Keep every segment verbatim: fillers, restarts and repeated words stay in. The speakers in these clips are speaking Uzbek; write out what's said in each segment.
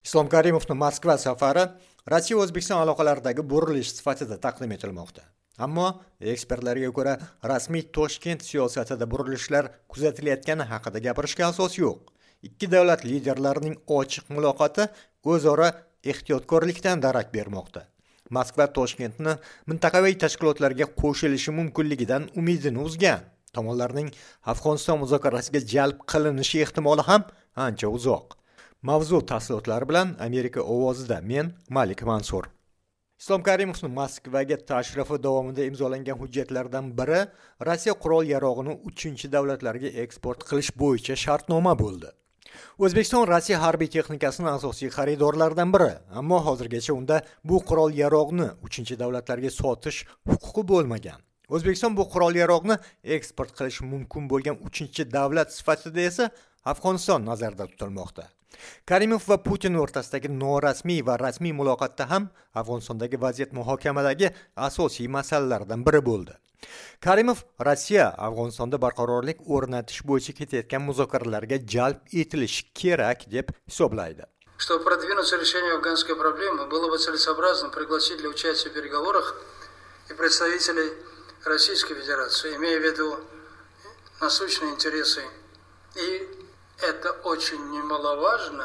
Islom Karimovning Moskva safari Rossiya O'zbekiston aloqalaridagi burilish sifatida taqdim etilmoqda. Ammo ekspertlarga ko'ra rasmiy Toshkent siyosatida burilishlar kuzatilayotgani haqida gapirishga asos yo'q. Ikki davlat liderlarining ochiq muloqoti o'zaro ehtiyotkorlikdan darak bermoqda. Moskva Toshkentni mintaqaviy tashkilotlarga qo'shilishi mumkinligidan umidini uzgan. Tomonlarning Afg'oniston muzokarasiga jalb qilinishi ehtimoli ham ancha uzoq. Mavzu tafsilotlari bilan Amerika ovozida men Malik Mansur. Islom Karimovning Moskvaga tashrifi davomida imzolangan hujjatlardan biri Rossiya qurol-yarog'ini uchinchi davlatlarga eksport qilish bo'yicha shartnoma bo'ldi. O'zbekiston Rossiya harbiy texnikasining asosiy xaridorlaridan biri, ammo hozirgacha unda bu qurol-yarog'ni uchinchi davlatlarga sotish huquqi bo'lmagan. O'zbekiston bu qurol-yarog'ni eksport qilish mumkin bo'lgan uchinchi davlat sifatida esa Afg'oniston nazarda tutilmoqda. Karimov va Putin o'rtasidagi norasmiy va rasmiy muloqotda ham Afg'onistondagi vaziyat muhokamadagi asosiy masalalardan biri bo'ldi. Karimov Rossiya Afg'onistonda barqarorlik o'rnatish bo'yicha ketayotgan muzokaralarga jalb etilishi kerak deb hisoblaydi. Чтобы продвинуться решению афганской проблемы, было бы целесообразно пригласить для участия в переговорах и представителей Российской Федерации, имея в виду насущные интересы. И это очень немаловажно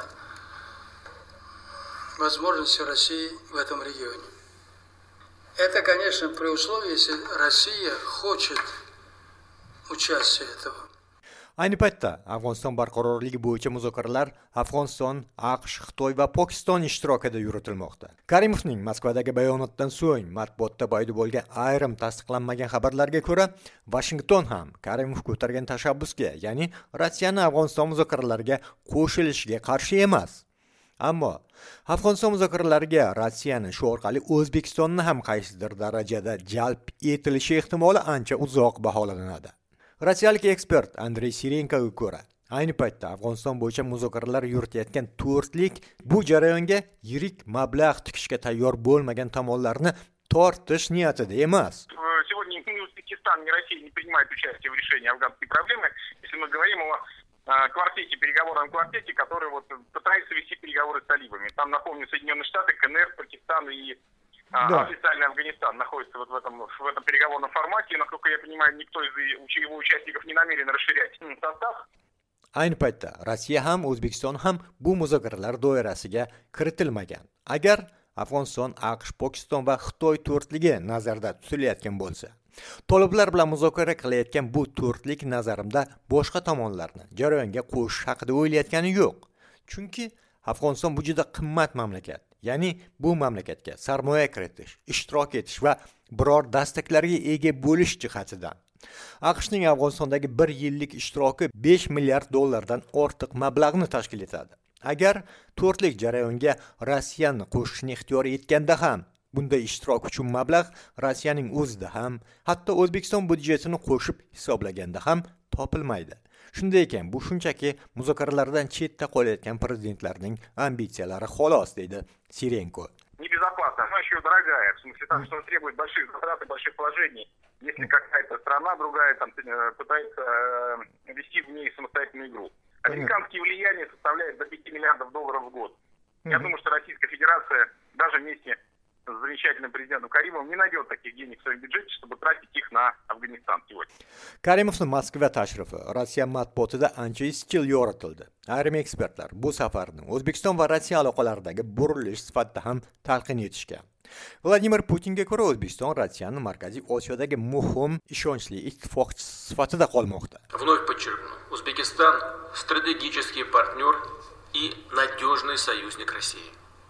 возможности России в этом регионе. Это, конечно, при условии, если Россия хочет участия этого. Ayni paytda Afg'oniston barqarorligi bo'yicha muzokaralar Afg'oniston, AQSh, Xitoy va Pokiston ishtirokida yuritilmoqda. Karimovning Moskvadagi bayonotdan so'ng matbuotda paydo bo'lgan ayrim tasdiqlanmagan xabarlarga ko'ra, Washington ham Karimov ko'targan tashabbusga, ya'ni Rossiyani Afg'oniston muzokaralariga qo'shilishiga qarshi emas. Ammo Afg'oniston muzokaralariga Rossiyani shu orqali O'zbekistonni ham qaysidir darajada jalb etilishi ehtimoli ancha uzoq baholanadi. Rossiyalik ekspert Andrey Sirenkoga ko'ra, ayni paytda Afg'oniston bo'yicha muzokaralar yuritayotgan to'rtlik bu jarayonga yirik mablag' tikishga tayyor bo'lmagan tomonlarni tortish niyatida emas. Сегодня ни Узбекистан, ни Россия не принимают участие в решении афганской проблемы, если мы говорим о квартете, переговорном квартете, который вот пытается вести переговоры с талибами. Там, напомню, Соединенные Штаты, КНР, Пакистан и Да. Официальный Афганистан находится вот в этом, в этом переговорном формате. И, насколько я понимаю, никто из его участников не намерен расширять состав. Ayni paytda Rossiya ham, O'zbekiston ham bu muzokaralar doirasiga kiritilmagan. Agar Afg'oniston, AQSh, Pokiston va Xitoy to'rtligi nazarda tutilayotgan bo'lsa, toliblar bilan muzokara qilayotgan bu to'rtlik nazarimda boshqa tomonlarni jarayonga qo'shish haqida o'ylayotgani yo'q. Chunki Afg'oniston bu juda qimmat mamlakat. Ya'ni bu mamlakatga sarmoya kiritish, ishtirok etish va biror dastaklarga ega bo'lish jihatidan AQShning Afg'onistondagi bir yillik ishtiroki besh milliard dollardan ortiq mablag'ni tashkil etadi. Agar to'rtlik jarayonga Rossiyani qo'shishni ixtiyor etganda ham bunda ishtirok uchun mablag' Rossiyaning o'zida ham, hatto O'zbekiston budjetini qo'shib hisoblaganda ham topilmaydi. Shunday ekan, bu shunchaki muzokaralardan chetda qolayotgan prezidentlarning ambitsiyalari xolos, deydi Sirenko. Небезопасно, она еще дорогая, в смысле того, что он требует больших затрат и больших вложений. Если какая-то страна другая там пытается вести в ней самостоятельную игру. Американские влияния составляют до пяти миллиардов долларов в год. Я думаю, что Российская Федерация даже вместе с замечательным президентом Каримовым не найдет таких денег в своем бюджете, чтобы тратить их на Afg'oniston сегодня. Karimovning Moskva tashrifi Rossiya matbuotida ancha izchil yoritildi. Ayrim ekspertlar bu safarni O'zbekiston va Rossiya aloqalaridagi burilish sifatida ham talqin etishgan. Vladimir Putinga ko'ra O'zbekiston Rossiyani Markaziy Osiyodagi muhim, ishonchli ittifoqchi sifatida qolmoqda. Вновь подчеркну, Узбекистан стратегический партнер и надежный союзник России.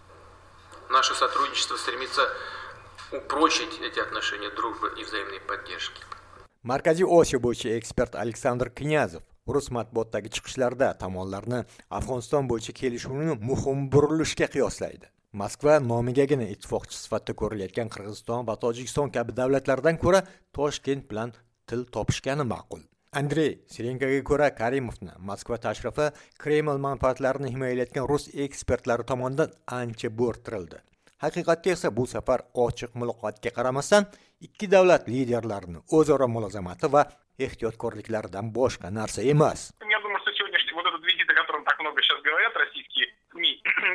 Наше сотрудничество стремится упрочить эти отношения дружбы и взаимной поддержки. Markaziy Osiyo bo'yicha ekspert Aleksandr Knyazov rus matbuotidagi chiqishlarda tomonlarni Afg'oniston bo'yicha kelishuvni muhim burilishga qiyoslaydi. Moskva nomigagina ittifoqchi sifatida ko'rilayotgan Qirg'iziston va Tojikiston kabi davlatlardan ko'ra Toshkent bilan til topishgani ma'qul. Andrey Sirenkoga ko'ra Karimovning Moskva tashrifi Kreml manfaatlarini himoyalayotgan rus ekspertlari tomonidan ancha bo'rtirildi. Haqiqatda esa bu safar ochiq muloqotga qaramasdan ikki davlat liderlarining o'zaro mulozamati va ehtiyotkorliklaridan boshqa narsa emas. Я думаю, что сегодняшний вот этот визит, о котором так много сейчас говорят российские СМИ, я думаю, что на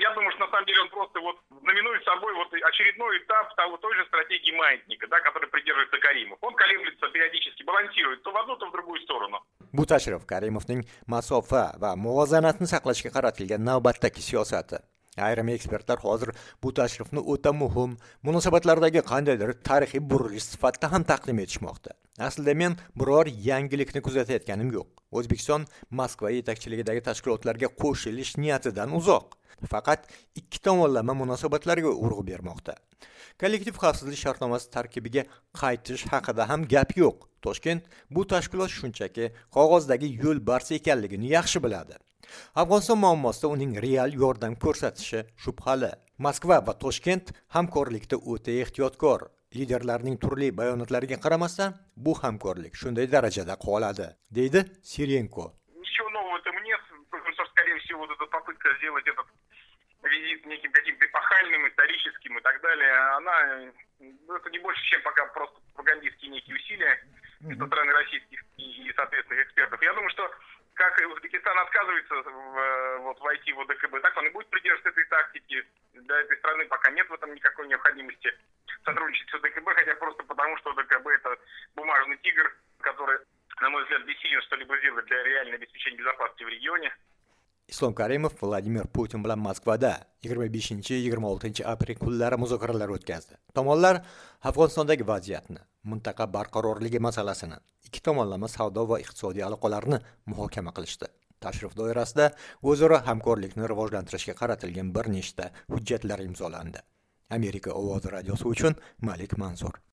на самом деле он просто вот знаменует собой вот очередной этап того, той же стратегии маятника, да, который придерживается Каримов. Он колеблется периодически, балансирует то в одну, то в другую сторону. Bu tashrif Karimovning masofa va muvozanatni saqlashga qaratilgan navbatdagi siyosati. Ayrim ekspertlar hozir bu tashrifni o'ta muhim, munosabatlardagi qandaydir tarixiy burilish sifatida ham taqdim etishmoqda. Aslida men biror yangilikni kuzatayotganim yo'q. O'zbekiston Moskva yetakchiligidagi tashkilotlarga qo'shilish niyatidan uzoq. Faqat ikki tomonlama munosabatlarga urg'u bermoqda. Kollektiv xavfsizlik shartnomasi tarkibiga qaytish haqida ham gap yo'q. Toshkent bu tashkilot shunchaki qog'ozdagi yo'lbars ekanligini yaxshi biladi. Afg'oniston muammosida uning real yordam ko'rsatishi shubhali. Moskva va Toshkent hamkorlikda o'ta ehtiyotkor. Liderlarning turli bayonotlariga qaramasdan, bu hamkorlik shunday darajada qoladi, deydi Sirenko. Ничего нового в этом нет, потому что, скорее всего, вот эта попытка сделать этот визит неким каким-то эпохальным, историческим и так далее, она, ну, это не больше, чем пока просто пропагандистские некие усилия со стороны российских и, и соответственных экспертов. Я думаю, что как и Узбекистан отказывается в, вот, войти в ОДКБ, так он и будет придерживаться этой тактики. Для этой страны пока нет в этом никакой необходимости сотрудничать с ОДКБ, хотя просто потому, что ОДКБ это бумажный тигр, который, на мой взгляд, бессилен что-либо сделать для реального обеспечения безопасности в регионе. Islom Karimov Vladimir Putin bilan Moskvada yigirma beshinchi yigirma oltinchi aprel kunlari muzokaralar o'tkazdi. Tomonlar Afg'onistondagi vaziyatni, mintaqa barqarorligi masalasini, ikki tomonlama savdo va iqtisodiy aloqalarni muhokama qilishdi. Tashrif doirasida o'zaro hamkorlikni rivojlantirishga qaratilgan bir nechta hujjatlar imzolandi. Amerika ovozi radiosi uchun Malik Mansur.